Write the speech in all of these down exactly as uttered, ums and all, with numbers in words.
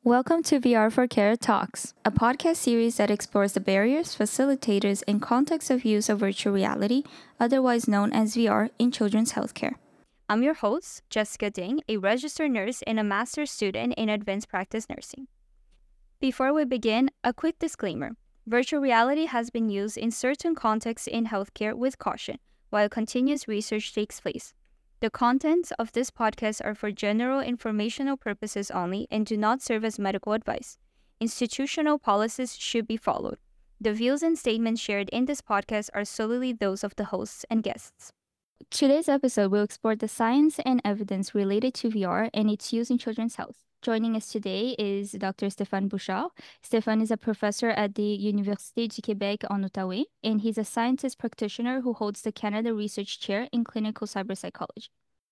Welcome to V R for Care Talks, a podcast series that explores the barriers, facilitators, and context of use of virtual reality, otherwise known as V R, in children's healthcare. I'm your host, Jessica Ding, a registered nurse and a master's student in advanced practice nursing. Before we begin, a quick disclaimer. Virtual reality has been used in certain contexts in healthcare with caution, while continuous research takes place. The contents of this podcast are for general informational purposes only and do not serve as medical advice. Institutional policies should be followed. The views and statements shared in this podcast are solely those of the hosts and guests. Today's episode will explore the science and evidence related to V R and its use in children's health. Joining us today is Doctor Stéphane Bouchard. Stéphane is a professor at the Université du Québec en Outaouais, and he's a scientist practitioner who holds the Canada Research Chair in Clinical Cyberpsychology.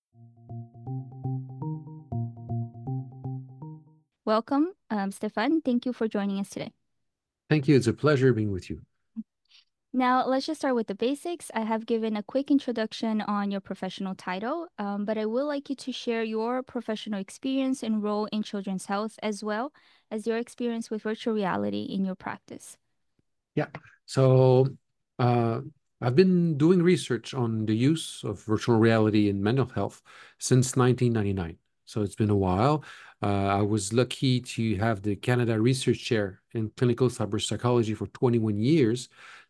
Welcome, um, Stéphane. Thank you for joining us today. Thank you. It's a pleasure being with you. Now, let's just start with the basics. I have given a quick introduction on your professional title, um, but I would like you to share your professional experience and role in children's health, as well as your experience with virtual reality in your practice. Yeah. So uh, I've been doing research on the use of virtual reality in mental health since nineteen ninety-nine. So it's been a while. Uh, I was lucky to have the Canada Research Chair in Clinical Cyberpsychology for twenty-one years.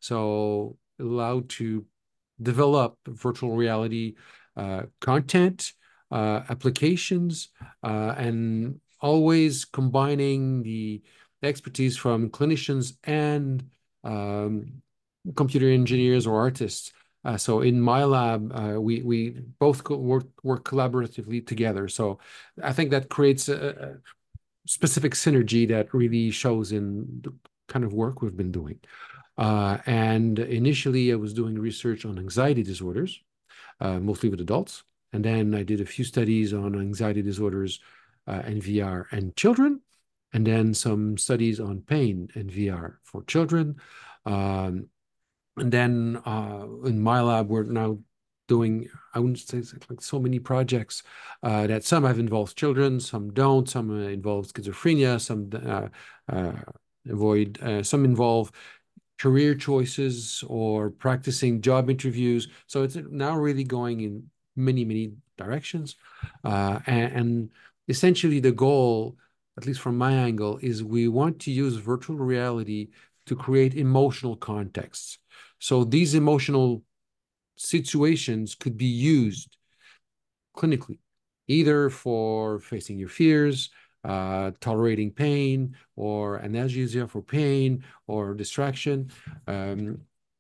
So allowed to develop virtual reality uh, content, uh, applications, uh, and always combining the expertise from clinicians and um, computer engineers or artists. Uh, so in my lab, uh, we we both co- work work collaboratively together. So I think that creates a, a specific synergy that really shows in the kind of work we've been doing. Uh, and initially, I was doing research on anxiety disorders, uh, mostly with adults. And then I did a few studies on anxiety disorders uh, and V R and children, and then some studies on pain and V R for children. Um, and then uh, in my lab, we're now doing, I wouldn't say it's like so many projects uh, that some have involved children, some don't, some uh, involve schizophrenia, some uh, uh, avoid, uh, some involve career choices or practicing job interviews. So it's now really going in many, many directions. Uh, and, and essentially the goal, at least from my angle, is we want to use virtual reality to create emotional contexts. So these emotional situations could be used clinically, either for facing your fears, uh, tolerating pain, or analgesia for pain or distraction, um,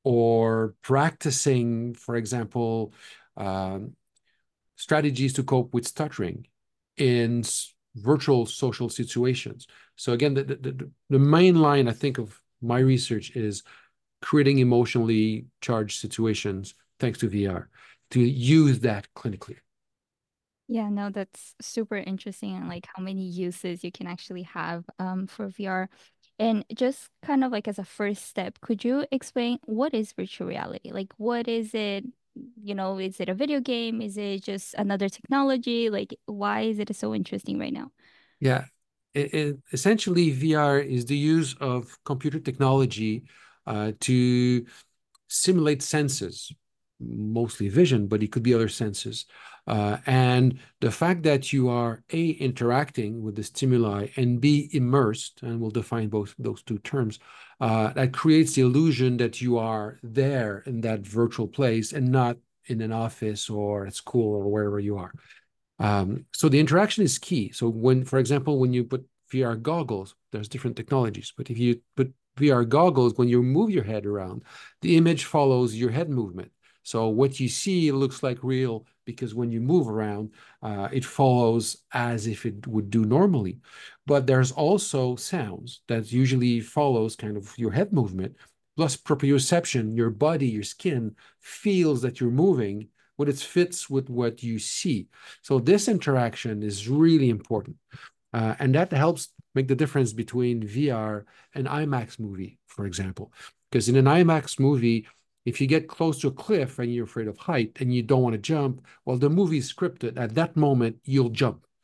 or practicing, for example, um, strategies to cope with stuttering in virtual social situations. So again, the, the, the main line I think of my research is creating emotionally charged situations thanks to V R to use that clinically. Yeah, no, that's super interesting, and like how many uses you can actually have um, for V R. And just kind of like as a first step, could you explain what is virtual reality? Like, what is it? You know, is it a video game? Is it just another technology? Like, why is it so interesting right now? Yeah, it, it, essentially, V R is the use of computer technology uh, to simulate senses, mostly vision, but it could be other senses. Uh, and the fact that you are A, interacting with the stimuli, and B, immersed, and we'll define both those two terms, uh, that creates the illusion that you are there in that virtual place and not in an office or at school or wherever you are. Um, so the interaction is key. So when, for example, when you put V R goggles, there's different technologies, but if you put V R goggles, when you move your head around, the image follows your head movement. So what you see looks like real because when you move around, uh, it follows as if it would do normally. But there's also sounds that usually follows kind of your head movement, plus proprioception, your body, your skin feels that you're moving, but it fits with what you see. So this interaction is really important. Uh, and that helps make the difference between V R and IMAX movie, for example. Because in an IMAX movie, if you get close to a cliff and you're afraid of height and you don't want to jump, well, the movie is scripted. At that moment, you'll jump.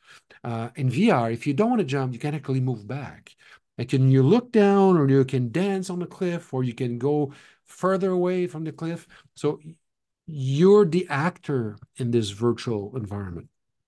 Uh, in V R, if you don't want to jump, you can actually move back. And can you look down, or you can dance on the cliff, or you can go further away from the cliff. So you're the actor in this virtual environment.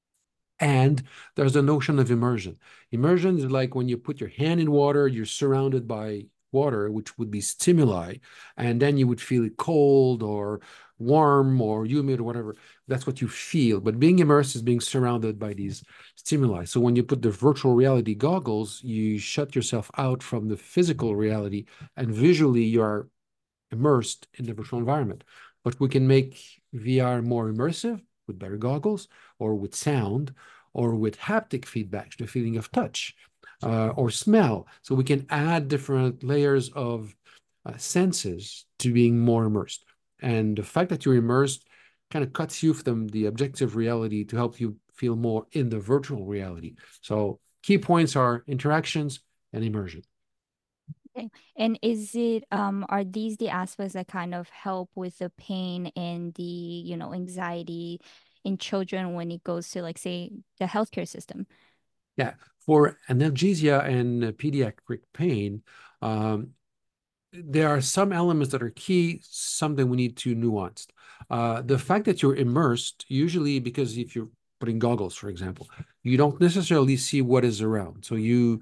And there's the notion of immersion. Immersion is like when you put your hand in water, you're surrounded by water, which would be stimuli, and then you would feel it cold or warm or humid or whatever. That's what you feel. But being immersed is being surrounded by these stimuli. So when you put the virtual reality goggles, you shut yourself out from the physical reality, and visually you are immersed in the virtual environment. But we can make V R more immersive with better goggles, or with sound, or with haptic feedback, the feeling of touch, uh, or smell. So we can add different layers of uh, senses to being more immersed. And the fact that you're immersed kind of cuts you from the objective reality to help you feel more in the virtual reality. So key points are interactions and immersion. Okay. And is it um are these the aspects that kind of help with the pain and the, you know, anxiety in children when it goes to like say the healthcare system? Yeah, for analgesia and uh, pediatric pain, um, there are some elements that are key, something we need to nuance. Uh, the fact that you're immersed, usually because if you're putting goggles, for example, you don't necessarily see what is around. So you,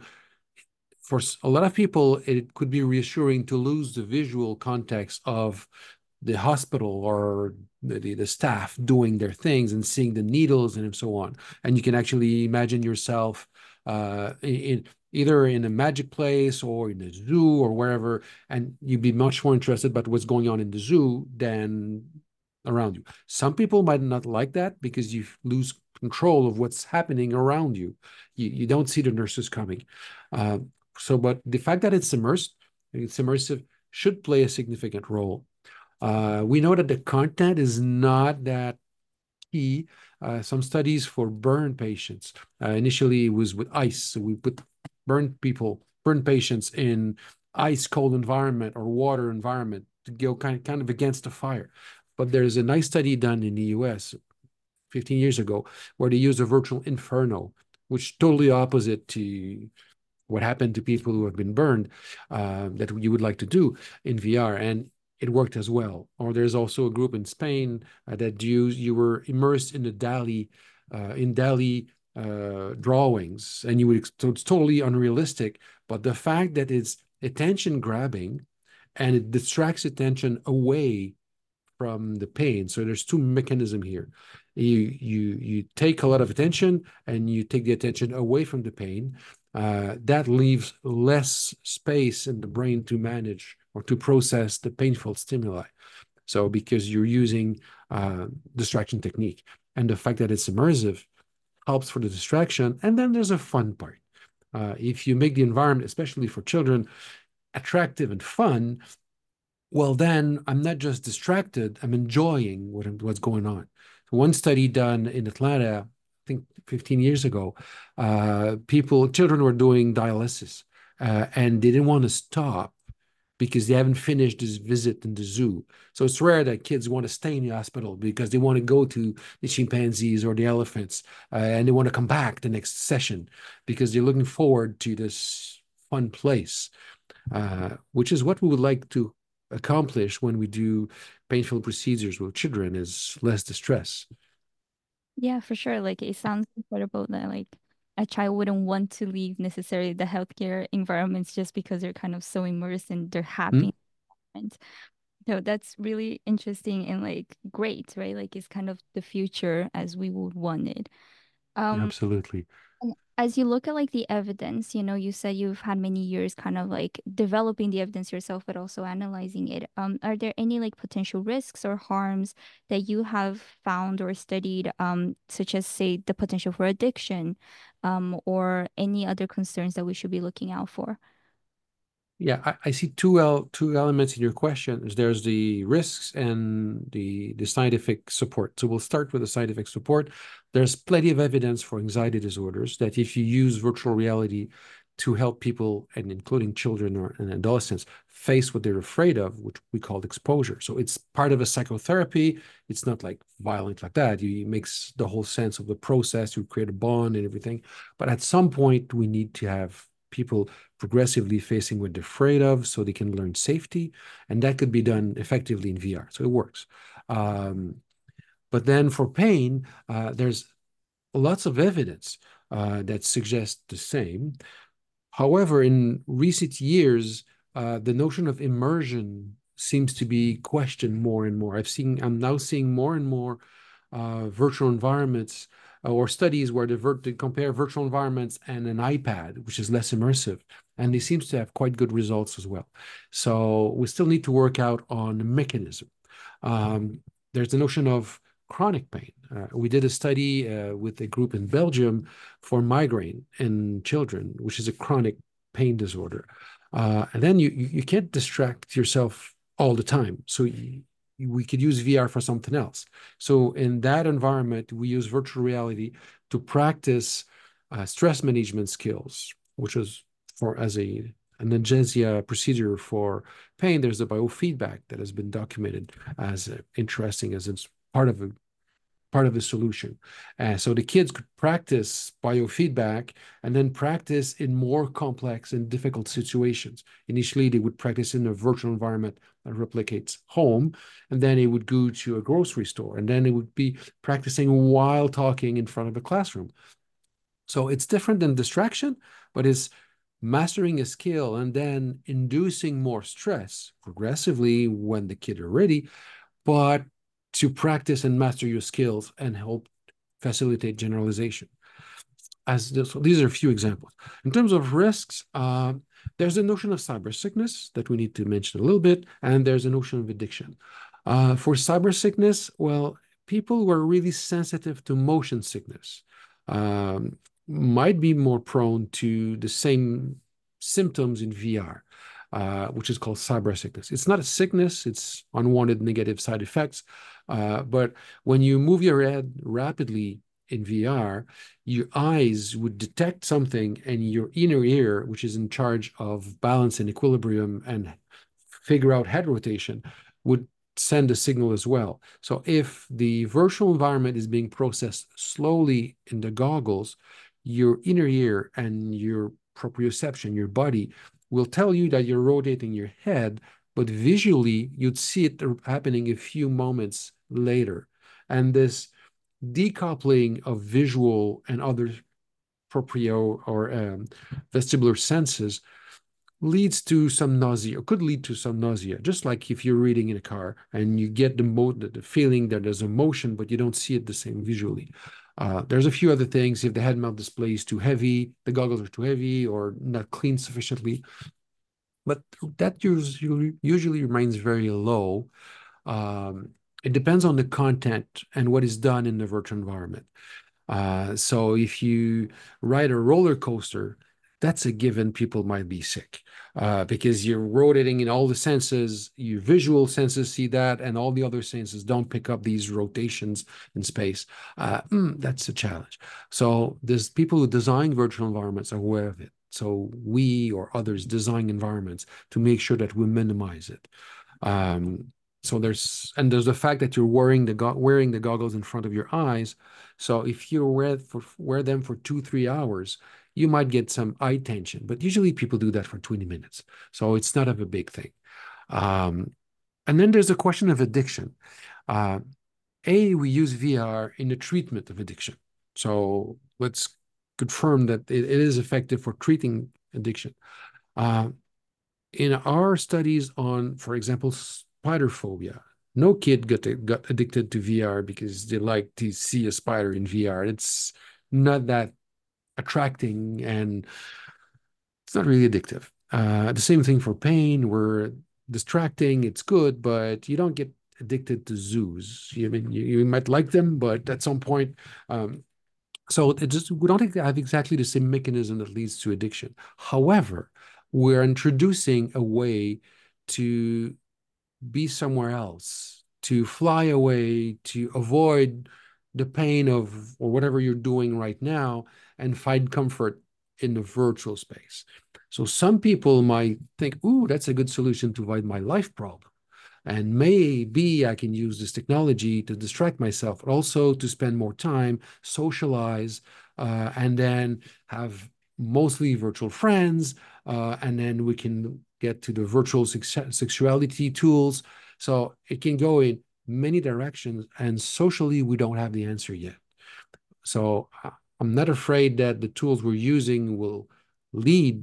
for a lot of people, it could be reassuring to lose the visual context of the hospital or the, the staff doing their things and seeing the needles and so on. And you can actually imagine yourself uh, in either in a magic place or in a zoo or wherever, and you'd be much more interested about what's going on in the zoo than around you. Some people might not like that because you lose control of what's happening around you. You, you don't see the nurses coming. Uh, so, but the fact that it's immersed, it's immersive, should play a significant role. Uh, we know that the content is not that key. Uh, some studies for burn patients, uh, initially it was with ice. So we put burn people, burn patients in ice cold environment or water environment to go kind of, kind of against the fire. But there's a nice study done in the U S fifteen years ago where they used a virtual inferno, which totally opposite to what happened to people who have been burned, uh, that you would like to do in V R, and it worked as well. Or there's also a group in Spain uh, that you you were immersed in the Dali uh, in Dali uh, drawings, and you would so it's totally unrealistic. But the fact that it's attention grabbing and it distracts attention away from the pain. So there's two mechanisms here. You you you take a lot of attention and you take the attention away from the pain. Uh, that leaves less space in the brain to manage or to process the painful stimuli. So because you're using uh, distraction technique, and the fact that it's immersive helps for the distraction. And then there's a fun part. Uh, if you make the environment, especially for children, attractive and fun, well, then I'm not just distracted, I'm enjoying what, what's going on. One study done in Atlanta, I think fifteen years ago, uh, people, children were doing dialysis uh, and they didn't want to stop because they haven't finished this visit in the zoo. So it's rare that kids want to stay in the hospital because they want to go to the chimpanzees or the elephants uh, and they want to come back the next session because they're looking forward to this fun place, uh, which is what we would like to accomplish when we do painful procedures with children is less distress. Yeah, for sure. Like it sounds incredible that like a child wouldn't want to leave necessarily the healthcare environments just because they're kind of so immersed and they're Hmm? happy. And so that's really interesting and like great, right? Like it's kind of the future as we would want it. Um, Absolutely. And as you look at like the evidence, you know, you said you've had many years kind of like developing the evidence yourself, but also analyzing it. Um, are there any like potential risks or harms that you have found or studied, um, such as say the potential for addiction, um, or any other concerns that we should be looking out for? Yeah, I, I see two el two elements in your questions. There's the risks and the the scientific support. So we'll start with the scientific support. There's plenty of evidence for anxiety disorders that if you use virtual reality to help people, and including children or and adolescents, face what they're afraid of, which we call exposure. So it's part of a psychotherapy. It's not like violent like that. You, it makes the whole sense of the process. You create a bond and everything. But at some point, we need to have people progressively facing what they're afraid of so they can learn safety. And that could be done effectively in V R. So it works. Um, but then for pain, uh, there's lots of evidence uh, that suggests the same. However, in recent years, uh, the notion of immersion seems to be questioned more and more. I've seen, I'm now seeing more and more uh, virtual environments uh, or studies where they, they compare virtual environments and an iPad, which is less immersive, and they seem to have quite good results as well. So we still need to work out on the mechanism. Um, there's the notion of chronic pain. Uh, we did a study uh, with a group in Belgium for migraine in children, which is a chronic pain disorder. Uh, and then you, you can't distract yourself all the time. So you, we could use V R for something else. So in that environment, we use virtual reality to practice uh, stress management skills, which is for as a analgesia procedure for pain. There's a biofeedback that has been documented as uh, interesting as it's part of a part of the solution. Uh, so the kids could practice biofeedback and then practice in more complex and difficult situations. Initially, they would practice in a virtual environment that replicates home, and then they would go to a grocery store, and then they would be practicing while talking in front of a classroom. So it's different than distraction, but it's mastering a skill and then inducing more stress progressively when the kid are ready, but to practice and master your skills and help facilitate generalization. As this, these are a few examples. In terms of risks, uh, there's a notion of cyber sickness that we need to mention a little bit, and there's a notion of addiction. Uh, for cyber sickness, well, people who are really sensitive to motion sickness um, might be more prone to the same symptoms in V R. Uh, which is called cyber sickness. It's not a sickness, it's unwanted negative side effects. Uh, but when you move your head rapidly in V R, your eyes would detect something, and your inner ear, which is in charge of balance and equilibrium and figure out head rotation, would send a signal as well. So if the virtual environment is being processed slowly in the goggles, your inner ear and your proprioception, your body, will tell you that you're rotating your head, but visually you'd see it happening a few moments later. And this decoupling of visual and other proprio or um, vestibular senses leads to some nausea, or could lead to some nausea, just like if you're reading in a car and you get the, mo- the feeling that there's a motion, but you don't see it the same visually. Uh, there's a few other things. If the head mount display is too heavy, the goggles are too heavy or not cleaned sufficiently, but that usually, usually remains very low. Um, it depends on the content and what is done in the virtual environment. Uh, so if you ride a roller coaster, that's a given people might be sick uh, because you're rotating in all the senses, your visual senses see that, and all the other senses don't pick up these rotations in space. Uh, mm, that's a challenge. So there's people who design virtual environments are aware of it. So we or others design environments to make sure that we minimize it. Um, so there's and there's the fact that you're wearing the go- wearing the goggles in front of your eyes. So if you wear for wear them for two three hours, you might get some eye tension. But usually people do that for twenty minutes, so it's not of a big thing. Um, and then there's a question of addiction. Uh, a we use V R in the treatment of addiction. So let's confirm that it, it is effective for treating addiction. Uh, in our studies on, for example, spider phobia, no kid got, got addicted to V R because they like to see a spider in V R. It's not that attracting and it's not really addictive. Uh, the same thing for pain. We're distracting, it's good, but you don't get addicted to zoos. You I mean you, you might like them, but at some point, um, so it just we don't have exactly the same mechanism that leads to addiction. However, we're introducing a way to be somewhere else, to fly away, to avoid the pain of or whatever you're doing right now, and find comfort in the virtual space. So some people might think, ooh, that's a good solution to avoid my life problem. And maybe I can use this technology to distract myself, but also to spend more time, socialize, uh, and then have mostly virtual friends. Uh, and then we can get to the virtual sex sexuality tools. So it can go in many directions. And socially, we don't have the answer yet. So uh, I'm not afraid that the tools we're using will lead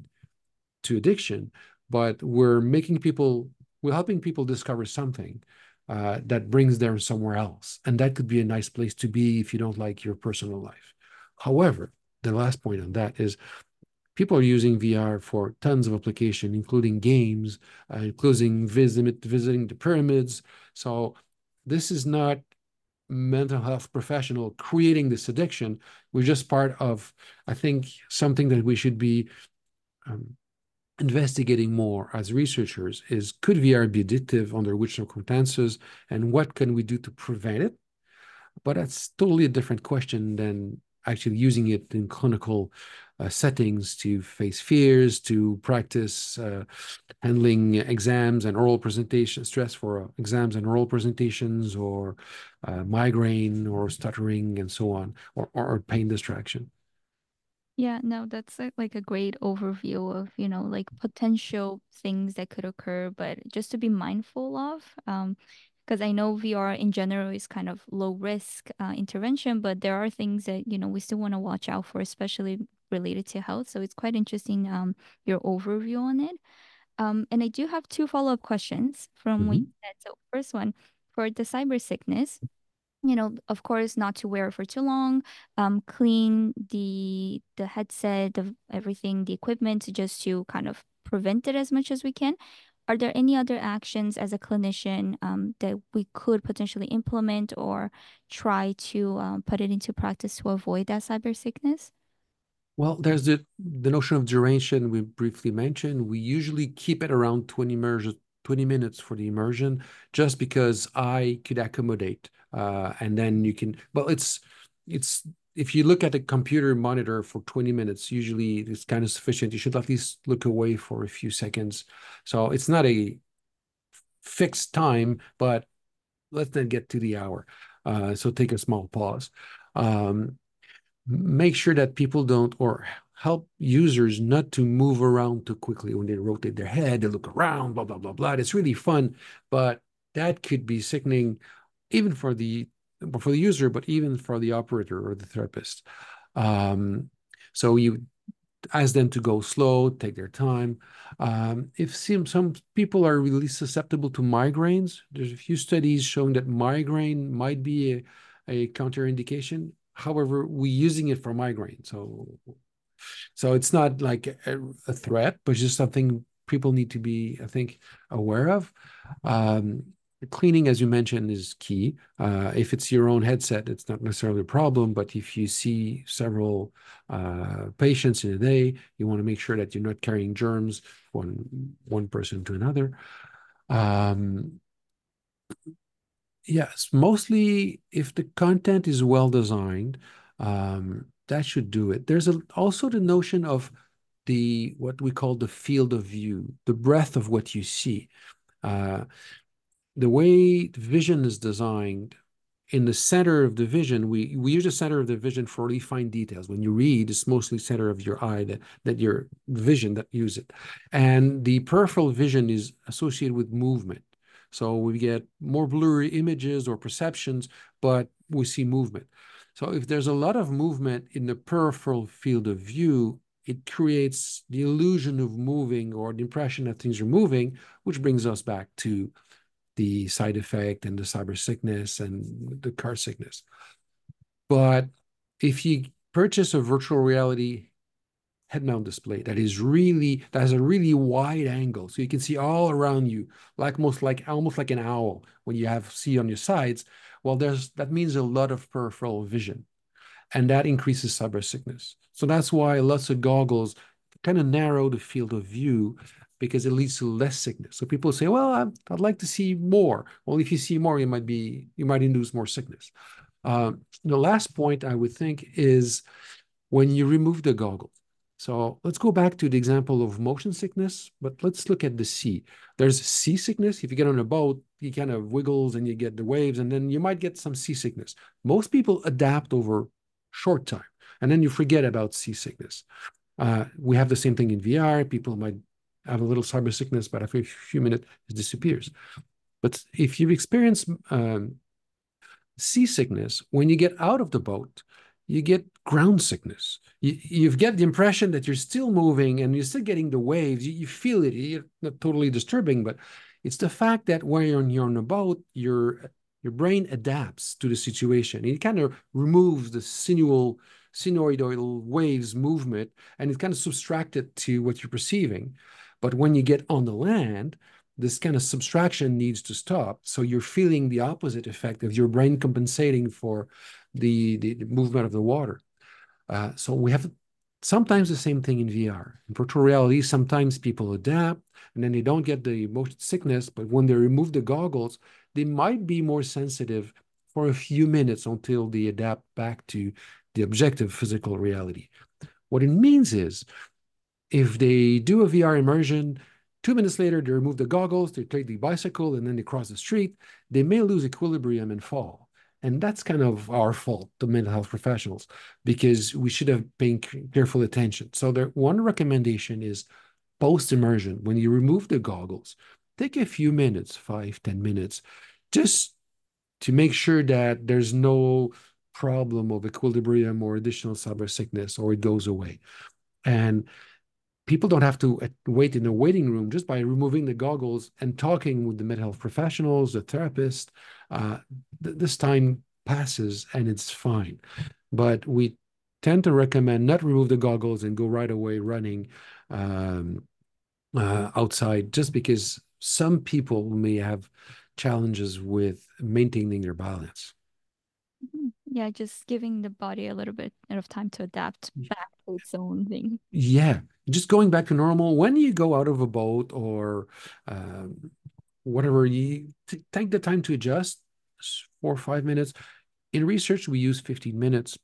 to addiction, but we're making people, we're helping people discover something uh, that brings them somewhere else. And that could be a nice place to be if you don't like your personal life. However, the last point on that is people are using V R for tons of application, including games, uh, including visit, visiting the pyramids. So this is not mental health professional creating this addiction. We're just part of, I think, something that we should be um, investigating more as researchers is, could V R be addictive, under which circumstances, and what can we do to prevent it? But that's totally a different question than actually using it in clinical uh, settings to face fears, to practice uh, handling exams and oral presentation, stress for uh, exams and oral presentations, or uh, migraine or stuttering and so on, or, or pain distraction. Yeah, no, that's a, like a great overview of, you know, like potential things that could occur, but just to be mindful of. Um, because I know V R in general is kind of low risk uh, intervention, but there are things that, you know, we still want to watch out for, especially related to health. So it's quite interesting, um, your overview on it. Um, and I do have two follow-up questions from what you Mhm. said. So first one, for the cyber sickness, you know, of course, not to wear it for too long. Um, clean the the headset, the everything, the equipment, just to kind of prevent it as much as we can. Are there any other actions as a clinician um, that we could potentially implement or try to um, put it into practice to avoid that cyber sickness? Well, there's the the notion of duration we briefly mentioned. We usually keep it around twenty immersion, twenty minutes for the immersion, just because I could accommodate. Uh, and then you can, well, it's it's if you look at a computer monitor for twenty minutes, usually it's kind of sufficient. You should at least look away for a few seconds. So it's not a fixed time, but let's then get to the hour. Uh, so take a small pause. Um, Make sure that people don't, or help users not to move around too quickly when they rotate their head, they look around, blah, blah, blah, blah. It's really fun, but that could be sickening even for the for the user, but even for the operator or the therapist. Um, so you ask them to go slow, take their time. Um, if some, some people are really susceptible to migraines, there's a few studies showing that migraine might be a, a counterindication. However, we're using it for migraine. So, so it's not like a, a threat, but just something people need to be, I think, aware of. Um, Cleaning, as you mentioned, is key. Uh, if it's your own headset, it's not necessarily a problem. But if you see several uh, patients in a day, you want to make sure that you're not carrying germs from one person to another. Um, yes, mostly if the content is well designed, um, that should do it. There's a, also the notion of the what we call the field of view, the breadth of what you see. Uh, the way vision is designed, in the center of the vision, we, we use the center of the vision for really fine details. When you read, it's mostly center of your eye, that, that your vision that use it. And the peripheral vision is associated with movement. So we get more blurry images or perceptions, but we see movement. So if there's a lot of movement in the peripheral field of view, it creates the illusion of moving, or the impression that things are moving, which brings us back to the side effect and the cyber sickness and the car sickness. But if you purchase a virtual reality head mount display that is really, that has a really wide angle, so you can see all around you, like most like almost like an owl when you have see on your sides, well, there's that means a lot of peripheral vision, and that increases cyber sickness. So that's why lots of goggles kind of narrow the field of view, because it leads to less sickness. So people say, well, I'd, I'd like to see more. Well, if you see more, you might be, you might induce more sickness. Um, the last point I would think is when you remove the goggle. So let's go back to the example of motion sickness, but let's look at the sea. There's seasickness. If you get on a boat, you kind of wiggles and you get the waves, and then you might get some seasickness. Most people adapt over short time, and then you forget about seasickness. Uh, we have the same thing in V R. People might have a little cyber sickness, but after a few minutes, it disappears. But if you've experienced um, seasickness, when you get out of the boat, you get ground sickness. You, you get the impression that you're still moving and you're still getting the waves. You, you feel it. It's not totally disturbing, but it's the fact that when you're, you're on a boat, your your brain adapts to the situation. It kind of removes the sinual, sinusoidal waves movement, and it's kind of subtracted to what you're perceiving. But when you get on the land, this kind of subtraction needs to stop. So you're feeling the opposite effect of your brain compensating for the, the, the movement of the water. Uh, so we have sometimes the same thing in V R. In virtual reality, sometimes people adapt and then they don't get the motion sickness, but when they remove the goggles, they might be more sensitive for a few minutes until they adapt back to the objective physical reality. What it means is if they do a V R immersion, two minutes later, they remove the goggles, they take the bicycle, and then they cross the street, they may lose equilibrium and fall. And that's kind of our fault, the mental health professionals, because we should have paid careful attention. So there, one recommendation is post-immersion, when you remove the goggles, take a few minutes, five, ten minutes, just to make sure that there's no problem of equilibrium or additional cyber sickness, or it goes away. And people don't have to wait in a waiting room just by removing the goggles and talking with the mental health professionals, the therapist. Uh, th- this time passes and it's fine. But we tend to recommend not remove the goggles and go right away running um, uh, outside just because some people may have challenges with maintaining their balance. Mhm. Yeah, just giving the body a little bit of time to adapt back to its own thing. Yeah, just going back to normal. When you go out of a boat or um, whatever, you t- take the time to adjust, four or five minutes. In research, we use fifteen minutes.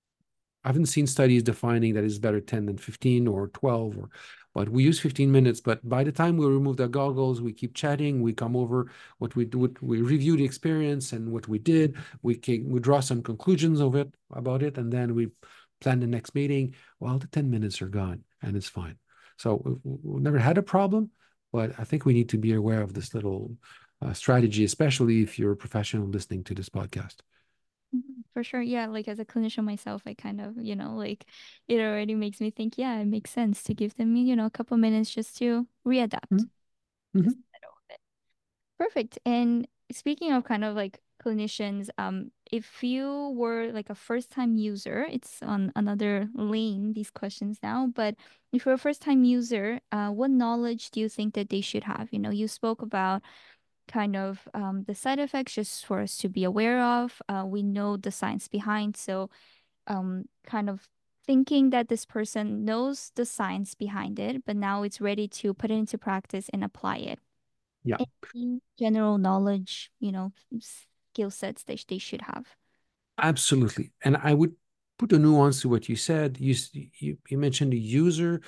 I haven't seen studies defining that it's better ten than fifteen or twelve, or, but we use fifteen minutes. But by the time we remove the goggles, we keep chatting, we come over what we do, we review the experience and what we did. We can, we draw some conclusions of it about it, and then we plan the next meeting. Well, the ten minutes are gone and it's fine. So we, we've never had a problem, but I think we need to be aware of this little uh, strategy, especially if you're a professional listening to this podcast. Mhm. For sure. Yeah, like as a clinician myself, I kind of, you know, like it already makes me think, yeah, it makes sense to give them, you know, a couple minutes just to readapt. Mhm. Mhm. Just settle with it. Perfect. And speaking of kind of like clinicians, um, if you were like a first-time user, it's on another lane, these questions now, but if you're a first-time user, uh, what knowledge do you think that they should have? You know, you spoke about kind of um, the side effects just for us to be aware of. Uh, we know the science behind, so um, kind of thinking that this person knows the science behind it, but now it's ready to put it into practice and apply it. Yeah. Any general knowledge, you know, skill sets that they should have. Absolutely. And I would put a nuance to what you said. You, you, you mentioned the user.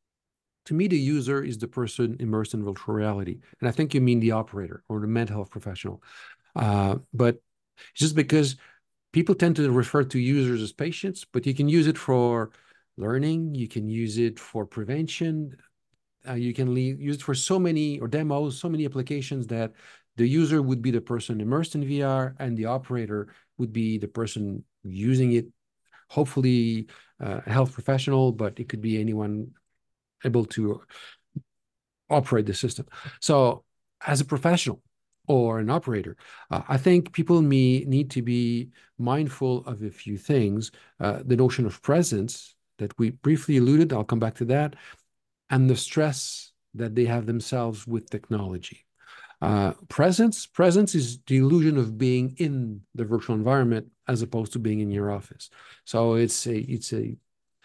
To me, the user is the person immersed in virtual reality. And I think you mean the operator or the mental health professional. Uh, but just because people tend to refer to users as patients, but you can use it for learning, you can use it for prevention, uh, you can use it for so many or demos, so many applications that the user would be the person immersed in V R and the operator would be the person using it, hopefully uh, a health professional, but it could be anyone able to operate the system. So as a professional or an operator, uh, I think people may need to be mindful of a few things. Uh, the notion of presence that we briefly alluded, I'll come back to that, and the stress that they have themselves with technology. Uh, presence, presence is the illusion of being in the virtual environment as opposed to being in your office. So it's a it's a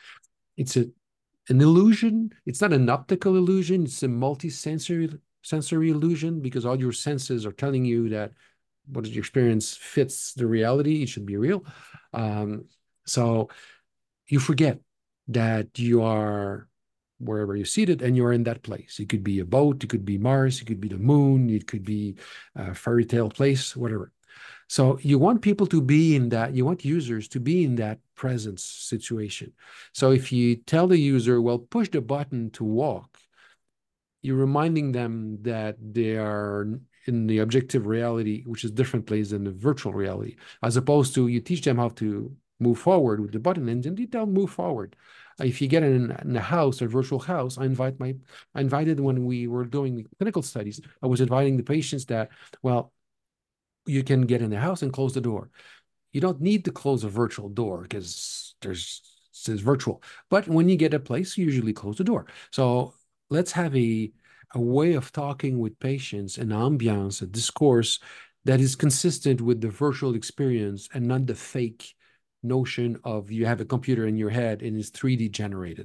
it's a an illusion. It's not an optical illusion. It's a multi-sensory sensory illusion because all your senses are telling you that what your experience fits the reality. It should be real. Um, so you forget that you are wherever you're seated and you're in that place. It could be a boat, it could be Mars, it could be the moon, it could be a fairy tale place, whatever. So you want people to be in that, you want users to be in that presence situation. So if you tell the user, well, push the button to walk, you're reminding them that they are in the objective reality, which is different place than the virtual reality, as opposed to you teach them how to move forward with the button and then you tell them move forward. If you get in, in a house, a virtual house, I invite my, I invited when we were doing clinical studies, I was inviting the patients that, well, you can get in the house and close the door. You don't need to close a virtual door because there's it says virtual. But when you get a place, you usually close the door. So let's have a a way of talking with patients, an ambiance, a discourse that is consistent with the virtual experience and not the fake notion of you have a computer in your head and it's three D generated.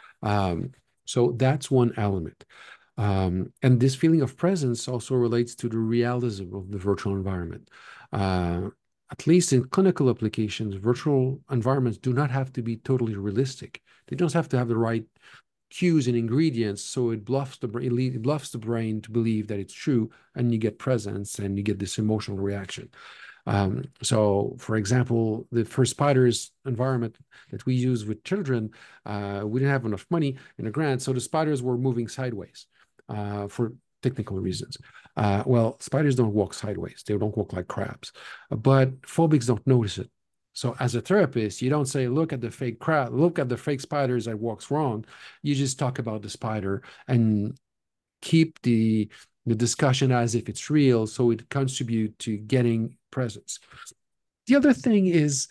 Um, so that's one element. Um, and this feeling of presence also relates to the realism of the virtual environment. Uh, at least in clinical applications, virtual environments do not have to be totally realistic. They don't have to have the right cues and ingredients, so it bluffs the brain, it bluffs the brain to believe that it's true, and you get presence and you get this emotional reaction. Um, so, for example, the for spiders environment that we use with children, uh, we didn't have enough money in a grant, so the spiders were moving sideways uh, for technical reasons. Uh, well, spiders don't walk sideways; they don't walk like crabs, but phobics don't notice it. So, as a therapist, you don't say, "Look at the fake crab, look at the fake spiders that walks wrong." You just talk about the spider and keep the the discussion as if it's real, so it contribute to getting presence. The other thing is,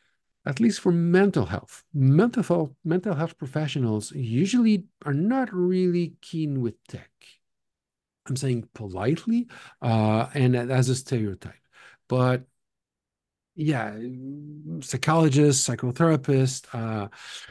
at least for mental health, mental health, mental health professionals usually are not really keen with tech. I'm saying politely, uh, and as a stereotype, but yeah, psychologists, psychotherapists, uh,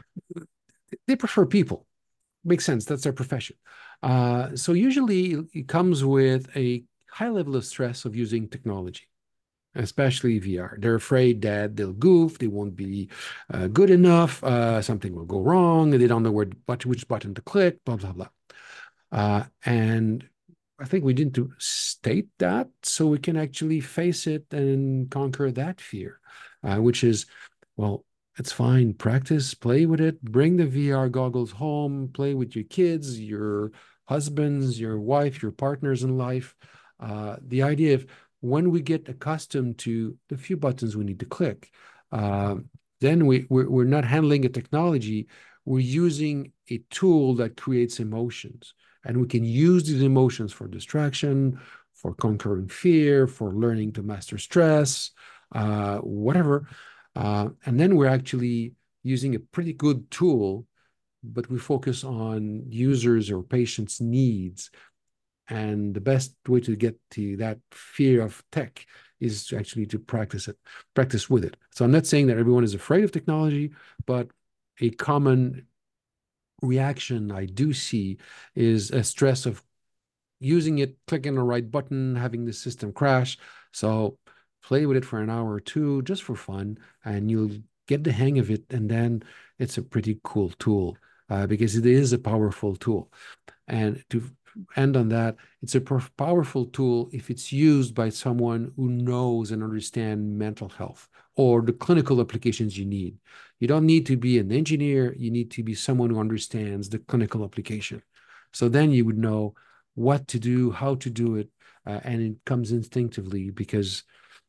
they prefer people. Makes sense. That's their profession. Uh, so usually it comes with a high level of stress of using technology, especially V R. They're afraid that they'll goof, they won't be uh, good enough, uh, something will go wrong, and they don't know where which button to click, blah blah blah. Uh, and I think we need to state that so we can actually face it and conquer that fear, uh, which is, well, it's fine. Practice, play with it, bring the V R goggles home, play with your kids, your husbands, your wife, your partners in life. Uh, the idea of when we get accustomed to the few buttons we need to click, uh, then we, we're, we're not handling a technology, we're using a tool that creates emotions. And we can use these emotions for distraction, for conquering fear, for learning to master stress, uh, whatever. Uh, and then we're actually using a pretty good tool, but we focus on users or patients' needs. And the best way to get to that fear of tech is actually to practice it, practice with it. So I'm not saying that everyone is afraid of technology, but a common reaction I do see is a stress of using it, clicking the right button, having the system crash. So play with it for an hour or two just for fun, and you'll get the hang of it. And then it's a pretty cool tool uh, because it is a powerful tool. And to end on that, it's a powerful tool if it's used by someone who knows and understands mental health or the clinical applications you need. You don't need to be an engineer, you need to be someone who understands the clinical application. So then you would know what to do, how to do it, uh, and it comes instinctively because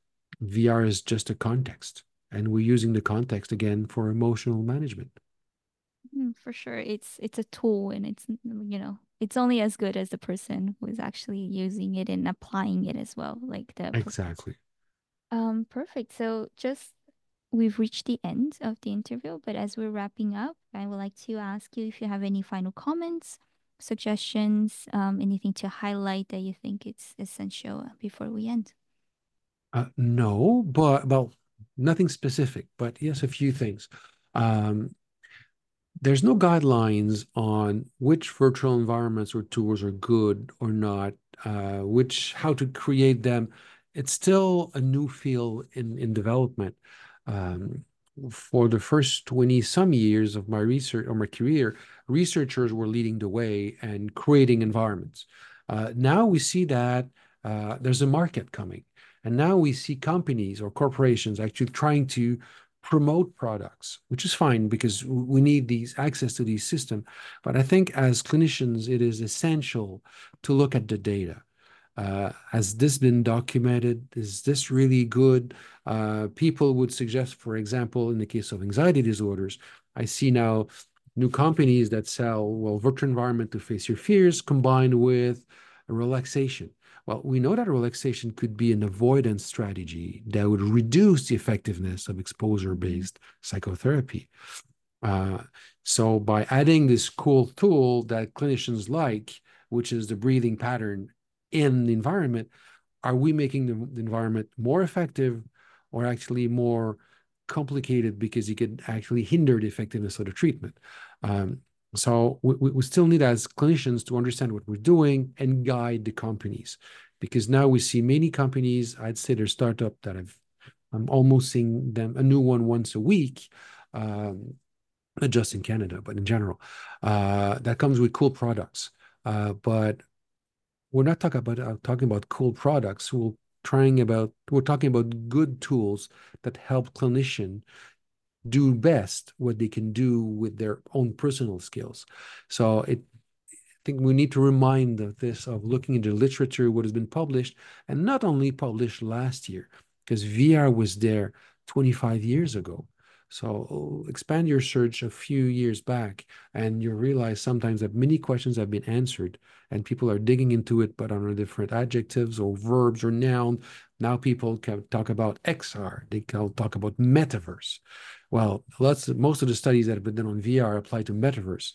V R is just a context, and we're using the context again for emotional management. Mm, for sure, it's it's a tool, and it's you know it's only as good as the person who is actually using it and applying it as well, like the prof- Exactly. um perfect. So just we've reached the end of the interview, but as we're wrapping up, I would like to ask you if you have any final comments, suggestions, um, anything to highlight that you think it's essential uh, before we end. Uh, no, but well, nothing specific, but yes, a few things. Um, there's no guidelines on which virtual environments or tools are good or not, uh, which how to create them. It's still a new field in in development. Um, for the first twenty some years of my research or my career, researchers were leading the way and creating environments. Uh, now we see that uh, there's a market coming. And now we see companies or corporations actually trying to promote products, which is fine because we need these access to these systems. But I think as clinicians, it is essential to look at the data. Uh, has this been documented? Is this really good? Uh, people would suggest, for example, in the case of anxiety disorders, I see now new companies that sell, well, virtual environment to face your fears combined with relaxation. Well, we know that relaxation could be an avoidance strategy that would reduce the effectiveness of exposure-based psychotherapy. Uh, so by adding this cool tool that clinicians like, which is the breathing pattern in the environment, are we making the, the environment more effective or actually more complicated because you could actually hinder the effectiveness of the treatment? Um, so we, we still need as clinicians to understand what we're doing and guide the companies, because now we see many companies, I'd say they're startup that have, I'm almost seeing them, a new one once a week, um, not just in Canada, but in general, uh, that comes with cool products. Uh, but we're not talking about uh, talking about cool products. We're trying about we're talking about good tools that help clinician do best what they can do with their own personal skills. So it I think we need to remind of this, of looking into literature, what has been published, and not only published last year, because V R was there twenty-five years ago. So expand your search a few years back, and you realize sometimes that many questions have been answered, and people are digging into it, but under different adjectives or verbs or noun. Now people can talk about X R. They can talk about metaverse. Well, lots most of the studies that have been done on V R apply to metaverse.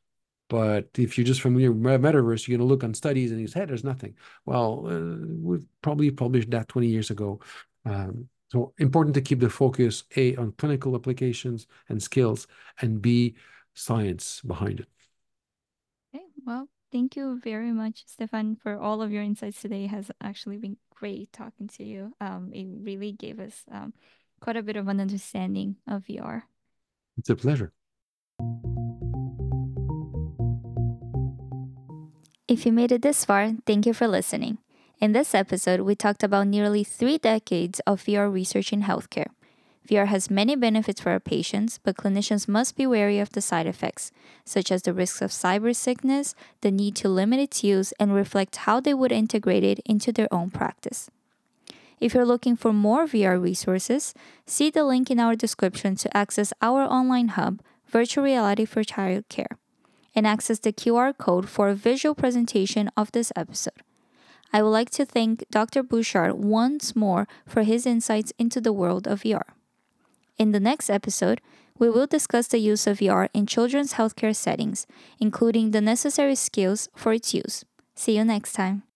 But if you're just familiar with metaverse, you're going to look on studies and you say, hey, there's nothing. Well, uh, we've probably published that twenty years ago. Um, so important to keep the focus, A, on clinical applications and skills, and B, science behind it. Okay, well, thank you very much, Stefan, for all of your insights today. It has actually been great talking to you. Um, it really gave us um, quite a bit of an understanding of V R. It's a pleasure. If you made it this far, thank you for listening. In this episode, we talked about nearly three decades of V R research in healthcare. V R has many benefits for our patients, but clinicians must be wary of the side effects, such as the risks of cyber sickness, the need to limit its use, and reflect how they would integrate it into their own practice. If you're looking for more V R resources, see the link in our description to access our online hub, Virtual Reality for Childcare, and access the Q R code for a visual presentation of this episode. I would like to thank Doctor Bouchard once more for his insights into the world of V R. In the next episode, we will discuss the use of V R in children's healthcare settings, including the necessary skills for its use. See you next time.